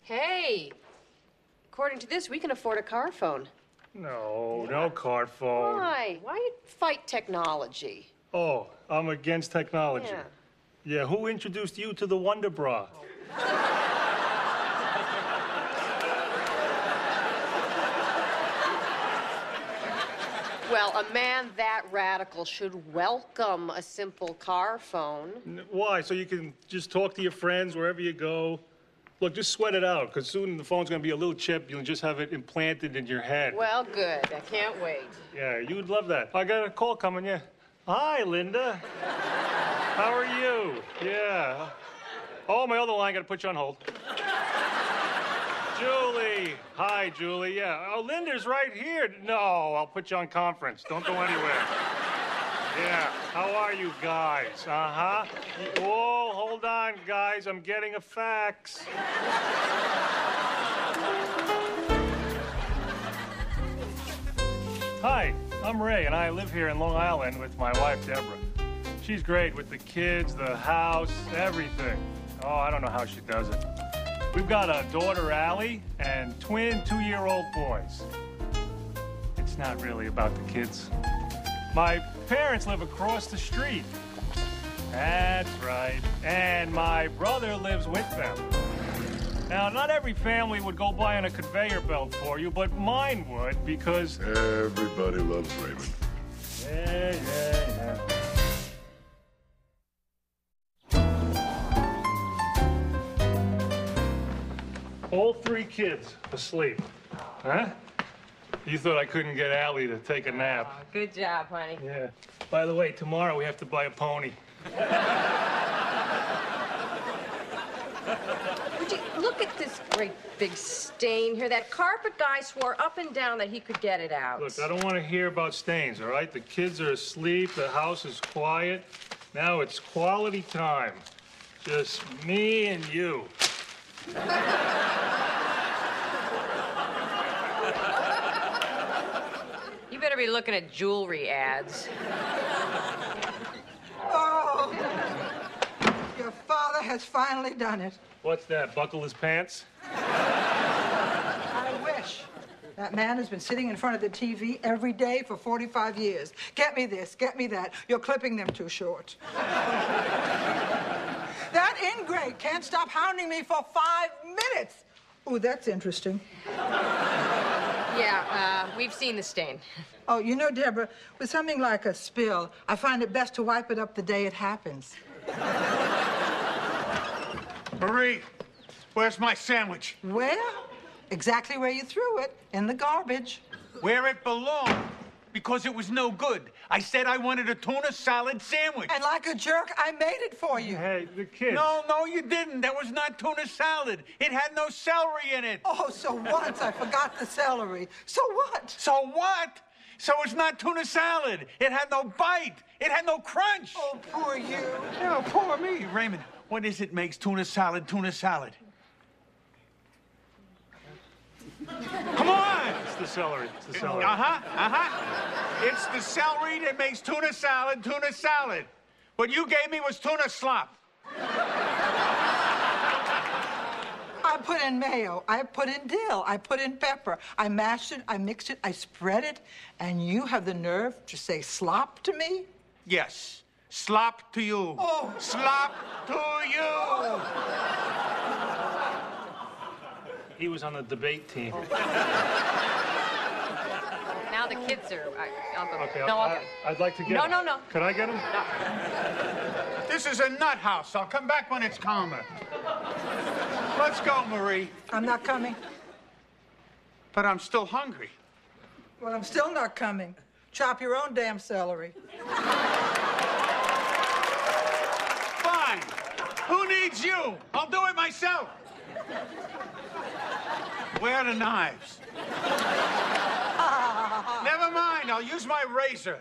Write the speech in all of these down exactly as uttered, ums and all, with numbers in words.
Hey, according to this, we can afford a car phone. No, no car phone. Why? Why you fight technology? Oh, I'm against technology. Yeah. Yeah, who introduced you to the Wonder Bra? Well, a man that radical should welcome a simple car phone. N- Why? So you can just talk to your friends wherever you go? Look, just sweat it out, because soon the phone's going to be a little chip. You'll just have it implanted in your head. Well, good. I can't wait. Yeah, you would love that. I got a call coming, yeah. Hi, Linda. How are you? Yeah. Oh, my other line, got to put you on hold. Julie. Hi, Julie. Yeah. Oh, Linda's right here. No, I'll put you on conference. Don't go anywhere. Yeah. How are you guys? Uh-huh. Whoa, hold on, guys. I'm getting a fax. Hi, I'm Ray, and I live here in Long Island with my wife, Deborah. She's great with the kids, the house, everything. Oh, I don't know how she does it. We've got a daughter, Allie, and twin two-year-old boys. It's not really about the kids. My parents live across the street. That's right. And my brother lives with them. Now, not every family would go by on a conveyor belt for you, but mine would because... Everybody loves Raymond. Yeah, yeah, yeah. All three kids asleep. Huh? You thought I couldn't get Allie to take a nap. Good job, honey. Yeah. By the way, tomorrow we have to buy a pony. Would you look at this great big stain here? That carpet guy swore up and down that he could get it out. Look, I don't want to hear about stains, all right? The kids are asleep, the house is quiet. Now it's quality time. Just me and you. You better be looking at jewelry ads. Oh, your father has finally done it. What's that, buckle his pants? I wish. That man has been sitting in front of the T V every day for forty-five years. Get me this, get me that. You're clipping them too short. That ingrate can't stop hounding me for five minutes. Ooh, that's interesting. Yeah, uh, we've seen the stain. Oh, you know, Deborah, with something like a spill, I find it best to wipe it up the day it happens. Marie, where's my sandwich? Where? Exactly where you threw it, in the garbage. Where it belonged. Because it was no good. I said I wanted a tuna salad sandwich. And like a jerk, I made it for you. Hey, the kids. No, no, you didn't. That was not tuna salad. It had no celery in it. Oh, so once I forgot the celery. So what? So what? So it's not tuna salad. It had no bite. It had no crunch. Oh, poor you. Yeah, poor me. Raymond, what is it makes tuna salad tuna salad? Come on! It's the celery. It's the celery. Uh-huh, uh-huh. It's the celery that makes tuna salad tuna salad. What you gave me was tuna slop. I put in mayo. I put in dill. I put in pepper. I mashed it. I mixed it. I spread it. And you have the nerve to say slop to me? Yes. Slop to you. Oh. Slop to you. He was on the debate team. Now the kids are... I, I'll go. Okay, no, I, I'll go. I'd like to get No, him. no, no. Could I get him? This is a nut house. I'll come back when it's calmer. Let's go, Marie. I'm not coming. But I'm still hungry. Well, I'm still not coming. Chop your own damn celery. Fine. Who needs you? I'll do it myself. Where are the knives? Never mind. I'll use my razor.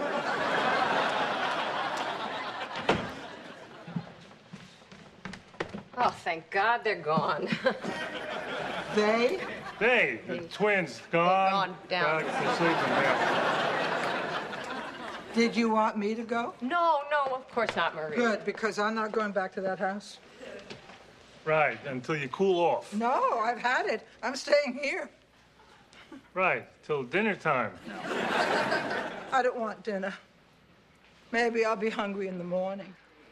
Oh, thank God they're gone. They? Hey, the twins gone. Gone, down. Back to sleeping, yeah. Did you want me to go? No, no, of course not, Marie. Good, because I'm not going back to that house. Right, until you cool off. No, I've had it. I'm staying here. Right, till dinner time. I don't want dinner. Maybe I'll be hungry in the morning.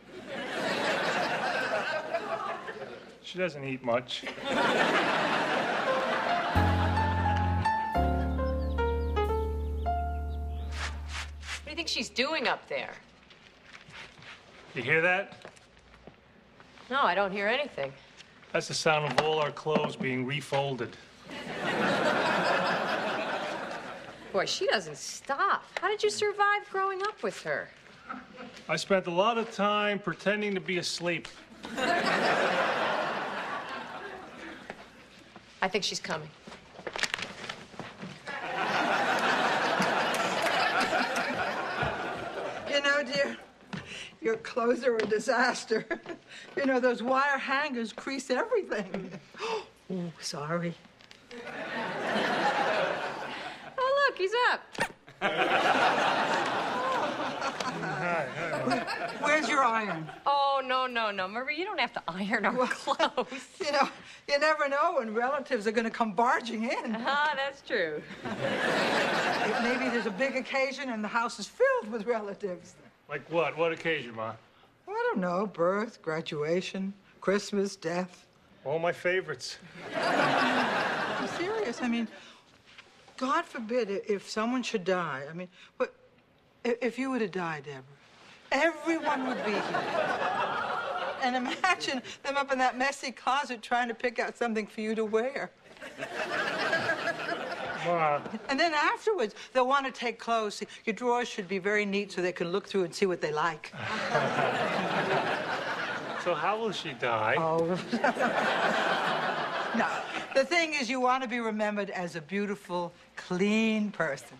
She doesn't eat much. What do you think she's doing up there? You hear that? No, I don't hear anything. That's the sound of all our clothes being refolded. Boy, she doesn't stop. How did you survive growing up with her? I spent a lot of time pretending to be asleep. I think she's coming. You know, dear, your clothes are a disaster. You know, those wire hangers crease everything. Oh, sorry. Oh, look, he's up. Where's your iron? Oh, no, no, no. Marie, you don't have to iron our clothes. You know, you never know when relatives are going to come barging in. Ah, that's true. Maybe there's a big occasion and the house is filled with relatives. Like what? What occasion, Ma? I don't know, birth, graduation, Christmas, death. All my favorites. I'm serious. I mean, God forbid if someone should die. I mean, but if you were to die, Deborah, everyone would be here. And imagine them up in that messy closet trying to pick out something for you to wear. Ma. And then afterwards, they'll want to take clothes. See, your drawers should be very neat so they can look through and see what they like. So how will she die? Oh. No. The thing is, you want to be remembered as a beautiful, clean person.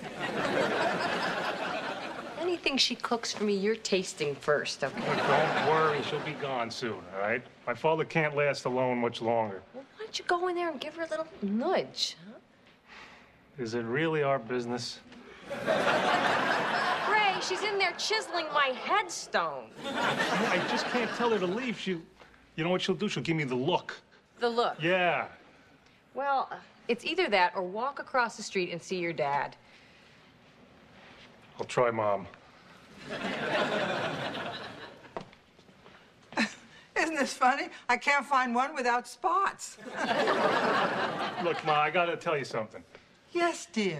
Anything she cooks for me, you're tasting first, okay? Don't worry, she'll be gone soon, all right? My father can't last alone much longer. Well, why don't you go in there and give her a little nudge, huh? Is it really our business? Ray, she's in there chiseling my headstone. I just can't tell her to leave. She, you know what she'll do? She'll give me the look. The look. Yeah. Well, it's either that or walk across the street and see your dad. I'll try, Mom. Isn't this funny? I can't find one without spots. Look, Ma, I gotta tell you something. Yes, dear.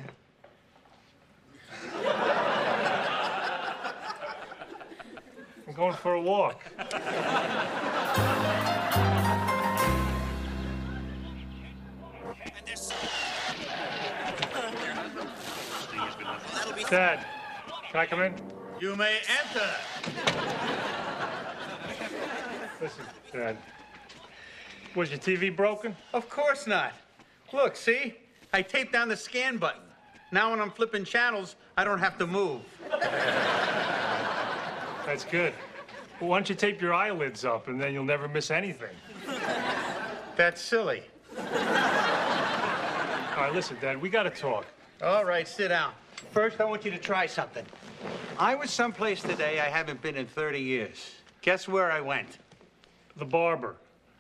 I'm going for a walk. Dad, can I come in? You may enter. Listen, Dad. Was your T V broken? Of course not. Look, see? I taped down the scan button. Now when I'm flipping channels, I don't have to move. That's good. Well, why don't you tape your eyelids up and then you'll never miss anything? That's silly. All right, listen, Dad, we gotta talk. All right, sit down. First, I want you to try something. I was someplace today I haven't been in thirty years. Guess where I went? The barber.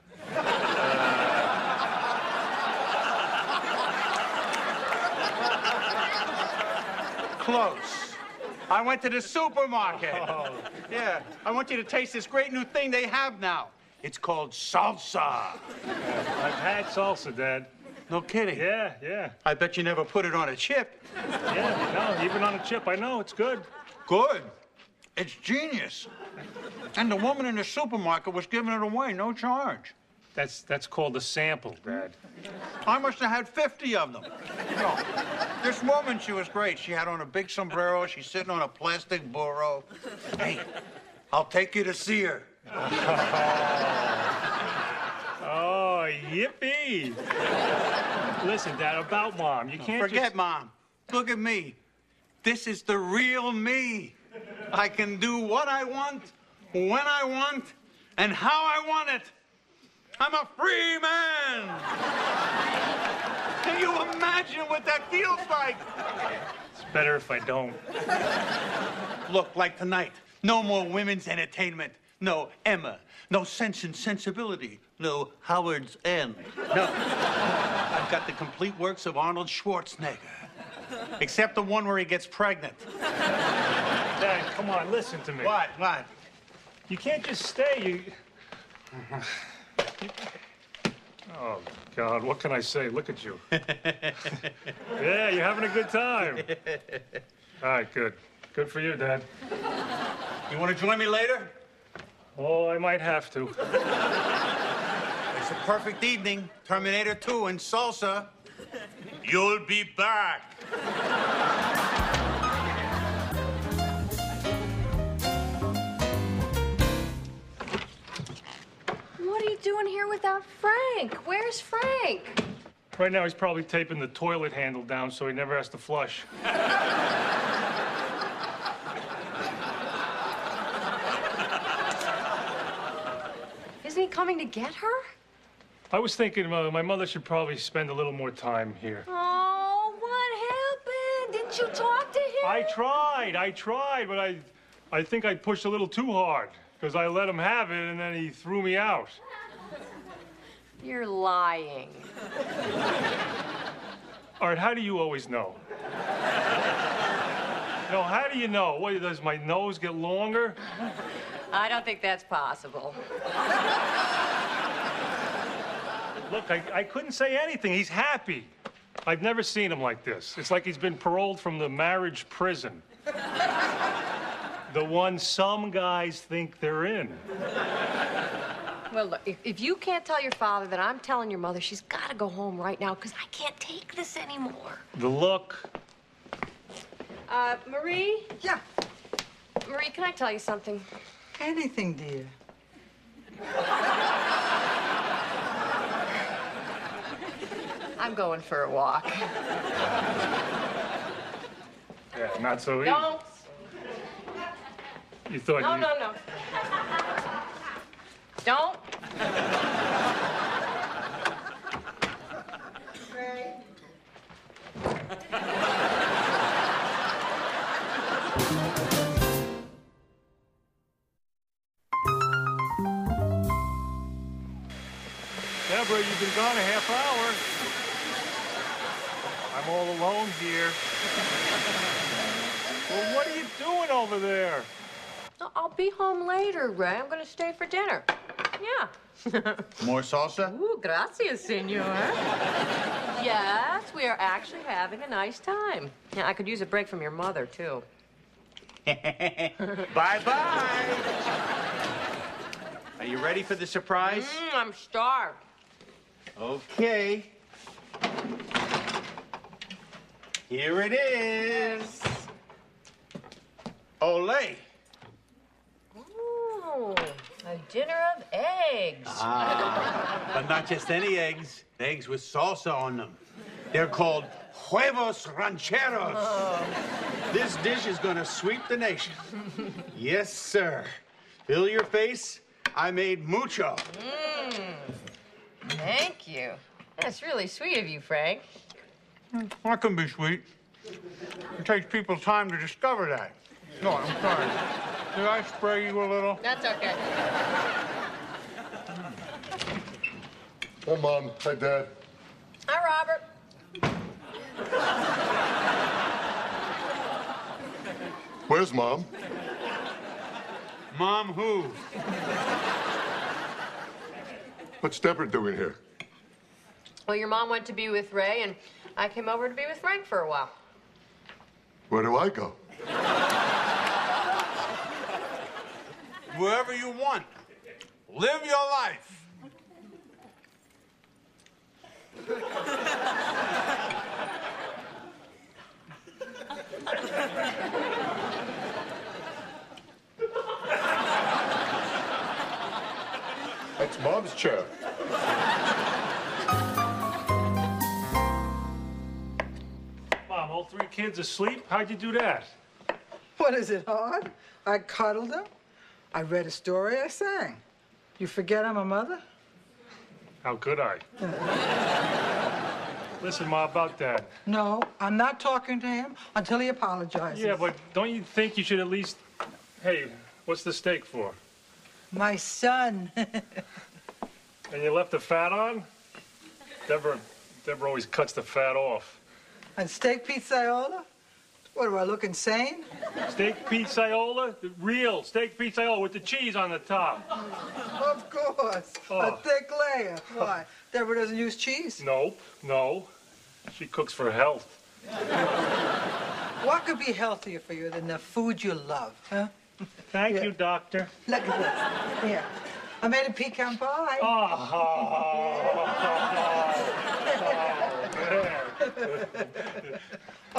Close. I went to the supermarket. Oh. Yeah, I want you to taste this great new thing they have now. It's called salsa. I've had salsa, Dad. No kidding. Yeah, yeah. I bet you never put it on a chip. Yeah, no, even on a chip, I know, it's good. Good. It's genius. And the woman in the supermarket was giving it away, no charge. That's that's called a sample, Dad. I must have had fifty of them. No. This woman, she was great. She had on a big sombrero. She's sitting on a plastic burro. Hey, I'll take you to see her. Oh, yippee. Listen, Dad, about Mom, you can't Forget just... Mom. Look at me. This is the real me. I can do what I want, when I want, and how I want it. I'm a free man. Can you imagine what that feels like? It's better if I don't. Look, like tonight, no more women's entertainment. no Emma, no Sense and Sensibility, no Howard's End. No, I've got the complete works of Arnold Schwarzenegger, except the one where he gets pregnant. Dad, come on, listen to me. What? What? You can't just stay. You... Oh, God, what can I say? Look at you. Yeah, you're having a good time. All right, good. Good for you, Dad. You want to join me later? Oh, I might have to. It's a perfect evening. Terminator two and salsa. You'll be back. What are you doing here without Frank? Where's Frank? Right now, he's probably taping the toilet handle down so he never has to flush. Isn't he coming to get her? I was thinking uh, my mother should probably spend a little more time here. Oh, what happened? Didn't you talk to him? I tried, I tried, but I, I think I pushed a little too hard because I let him have it and then he threw me out. You're lying. All right, how do you always know? No, how do you know? What, does my nose get longer? I don't think that's possible. Look, I, I couldn't say anything. He's happy. I've never seen him like this. It's like he's been paroled from the marriage prison. The one some guys think they're in. Well, look, if, if you can't tell your father that I'm telling your mother she's got to go home right now because I can't take this anymore. The look. Uh, Marie? Yeah, Marie, can I tell you something? anything, dear. I'm going for a walk. Yeah, not so easy. Don't. You thought No, you... no, no. Don't. Deborah, you've been gone a half hour. I'm all alone here. Well, what are you doing over there? No, I'll be home later, Ray. I'm going to stay for dinner. Yeah. More salsa? Ooh, gracias, senor. Yes, we are actually having a nice time. Yeah, I could use a break from your mother, too. Bye-bye. Are you ready for the surprise? Mm, I'm starved. Okay. Here it is. Olay. Ooh, a dinner of eggs. Ah, but not just any eggs. Eggs with salsa on them. They're called huevos rancheros. Oh. This dish is gonna sweep the nation. Yes, sir. Fill your face. I made mucho. Mm. Thank you. That's really sweet of you, Frank. That can be sweet. It takes people time to discover that. No, I'm sorry. Did I spray you a little? That's okay. Hi, Mom. Hi, Dad. Hi, Robert. Where's Mom? Mom who? What's Deborah doing here? Well, your mom went to be with Ray, and I came over to be with Frank for a while. Where do I go? Wherever you want. Live your life. That's Mom's chair. Mom, all three kids asleep? How'd you do that? What, is it hard? I cuddled them. I read a story. I sang. You forget I'm a mother? How could I? Listen, Ma, about Dad. No, I'm not talking to him until he apologizes. Yeah, but don't you think you should at least... Hey, what's the steak for? my son. And you left the fat on? Deborah, Deborah always cuts the fat off. And steak pizzaiola? What, do I look insane? Steak pizzaiola? The real steak pizzaiola with the cheese on the top. Of course. Oh. A thick layer. Why? Deborah doesn't use cheese? Nope, no. She cooks for health. What could be healthier for you than the food you love, huh? Thank Yeah. you, doctor. Look at this. Here. I made a pecan pie. Oh. Go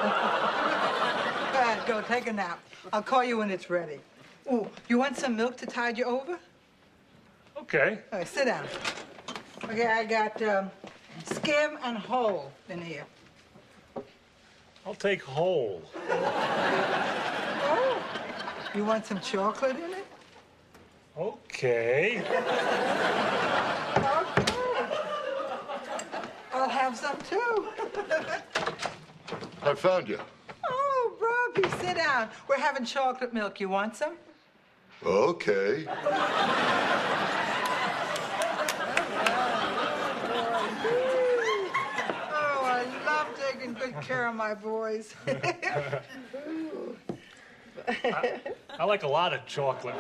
ahead, go take a nap. I'll call you when it's ready. Ooh, you want some milk to tide you over? Okay. All right, sit down. Okay, I got um, skim and whole in here. I'll take whole. Oh, you want some chocolate in it? Okay. Okay. I'll have some too. I found you. Oh, Robbie, sit down. We're having chocolate milk. You want some? Okay. Oh, I love taking good care of my boys. I, I like a lot of chocolate.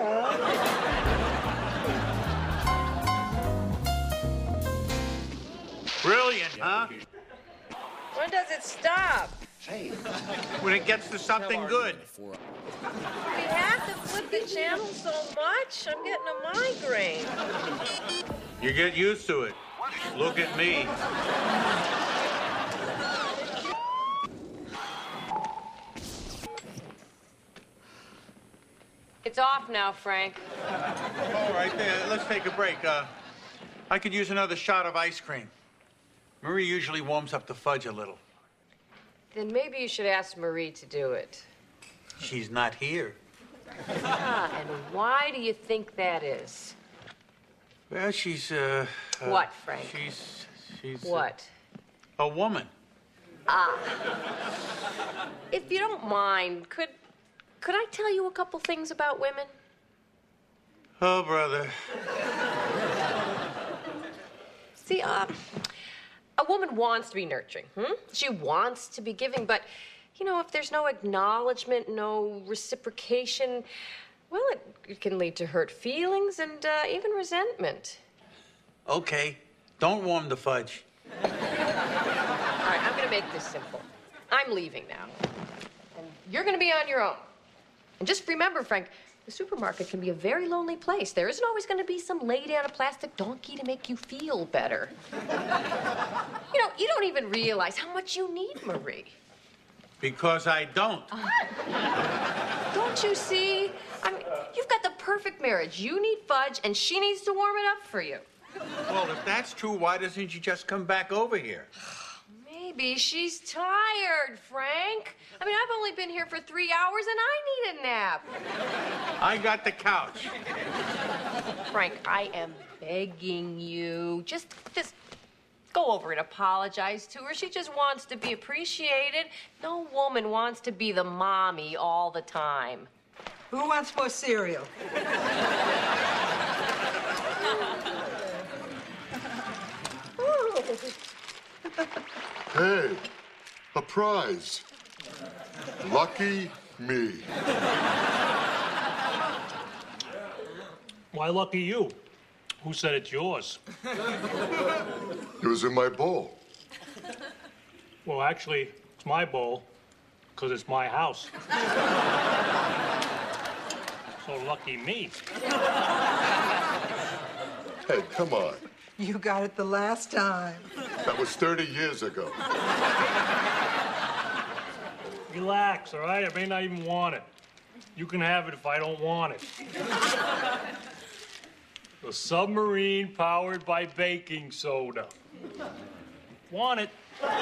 Brilliant, huh? When does it stop? When it gets to something good. We have to flip the channel so much. I'm getting a migraine. You get used to it. Look at me. It's off now, Frank. All right, uh, let's take a break. Uh, I could use another shot of ice cream. Marie usually warms up the fudge a little. Then maybe you should ask Marie to do it. She's not here. Ah, and why do you think that is? Well, she's, uh... uh What, Frank? She's... she's... uh, What? a woman. If you don't mind, could could I tell you a couple things about women? Oh, brother. See, uh, a woman wants to be nurturing. Hmm? She wants to be giving, but, you know, if there's no acknowledgement, no reciprocation, well, it, it can lead to hurt feelings and uh, even resentment. Okay, don't warm the fudge. All right, I'm going to make this simple. I'm leaving now. And you're going to be on your own. And just remember, Frank, the supermarket can be a very lonely place. There isn't always going to be some lady on a plastic donkey to make you feel better. You know, you don't even realize how much you need Marie. Because I don't. Don't you see? I mean, you've got the perfect marriage. You need fudge, and she needs to warm it up for you. Well, if that's true, why doesn't she just come back over here? Maybe she's tired, Frank. I mean, I've only been here for three hours, and I need a nap. I got the couch. Frank, I am begging you. Just, just go over and apologize to her. She just wants to be appreciated. No woman wants to be the mommy all the time. Who wants more cereal? Hey, a prize. Lucky me. Why, lucky you. Who said it's yours? It was in my bowl. Well, actually, it's my bowl, because it's my house. So lucky me. Hey, come on. You got it the last time. That was thirty years ago. Relax, all right? I may not even want it. You can have it if I don't want it. The submarine powered by baking soda. Want it?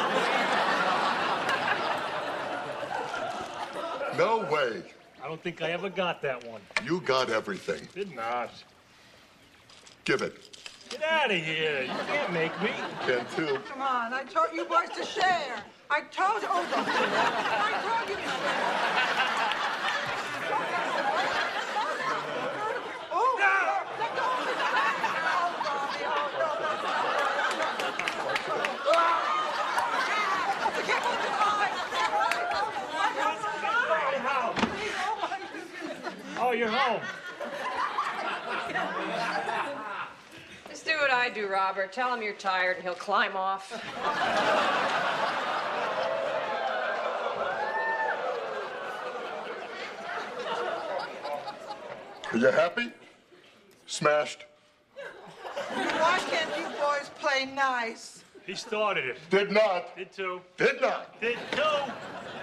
No way. I don't think I ever got that one. You got everything. Did not. Give it. Get out of here. You can't make me. Can too. Come on, I taught you boys to share. I told you. Oh, don't do that. I told you to share. Oh, home. Just do what I do, Robert. Tell him you're tired and he'll climb off. Are you happy? Smashed? Why can't you boys play nice? He started it. Did not. Did too. Did not. Did too.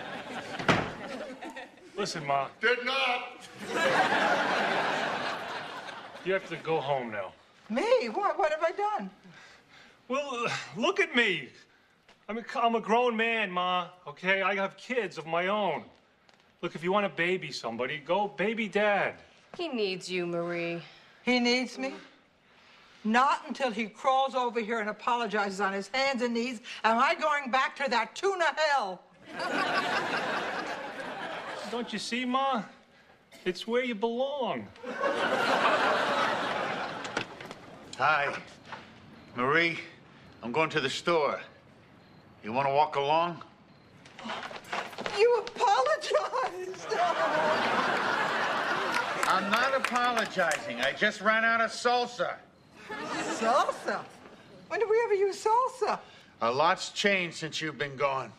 Listen, Ma, Did not. you have to go home now. Me? What? What have I done? Well, uh, look at me. I'm a, I'm a grown man, Ma, okay? I have kids of my own. Look, if you want to baby somebody, go baby Dad. He needs you, Marie. He needs me? Not until he crawls over here and apologizes on his hands and knees am I going back to that tuna hell. Don't you see, Ma? It's where you belong. Hi. Marie, I'm going to the store. You want to walk along? You apologized. I'm not apologizing. I just ran out of salsa. Salsa? When did we ever use salsa? A lot's changed since you've been gone.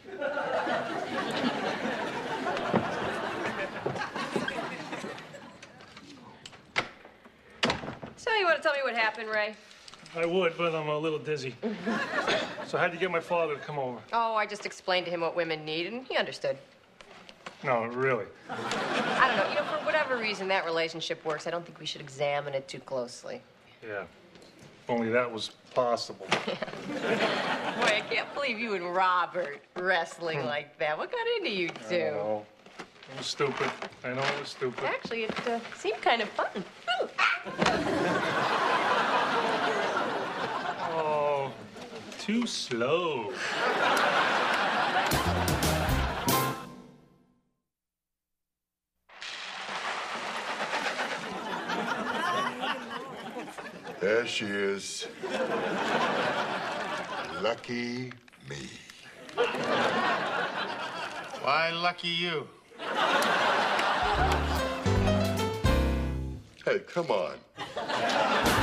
So you want to tell me what happened, Ray? I would, but I'm a little dizzy. So how'd you get my father to come over? Oh, I just explained to him what women need, and he understood. No, really. I don't know. You know, for whatever reason that relationship works, I don't think we should examine it too closely. Yeah. If only that was possible. Boy, I can't believe you and Robert wrestling like that. What got into you I two? don't know. It was stupid. I know it was stupid. Actually, it uh, seemed kind of fun. Ooh. Oh, too slow. There she is. Lucky me. Why, lucky you. Hey, come on.